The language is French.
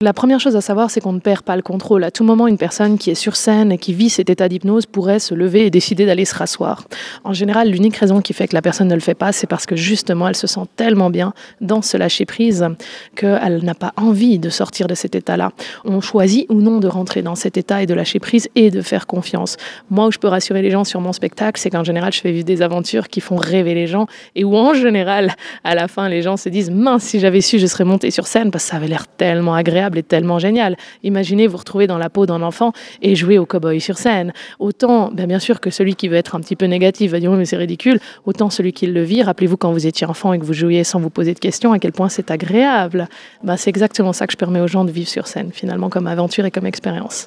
La première chose à savoir, c'est qu'on ne perd pas le contrôle. À tout moment, une personne qui est sur scène et qui vit cet état d'hypnose pourrait se lever et décider d'aller se rasseoir. En général, l'unique raison qui fait que la personne ne le fait pas, c'est parce que justement, elle se sent tellement bien dans ce lâcher-prise qu'elle n'a pas envie de sortir de cet état-là. On choisit ou non de rentrer dans cet état et de lâcher prise et de faire confiance. Moi, où je peux rassurer les gens sur mon spectacle, c'est qu'en général, je fais vivre des aventures qui font rêver les gens et où en général, à la fin, les gens se disent: mince, si j'avais su, je serais montée sur scène parce que ça avait l'air tellement agréable est tellement génial. Imaginez vous retrouver dans la peau d'un enfant et jouer au cow-boy sur scène. Autant, bien sûr que celui qui veut être un petit peu négatif va dire: oui, mais c'est ridicule. Autant celui qui le vit, rappelez-vous quand vous étiez enfant et que vous jouiez sans vous poser de questions, à quel point c'est agréable. C'est exactement ça que je permets aux gens de vivre sur scène, finalement, comme aventure et comme expérience.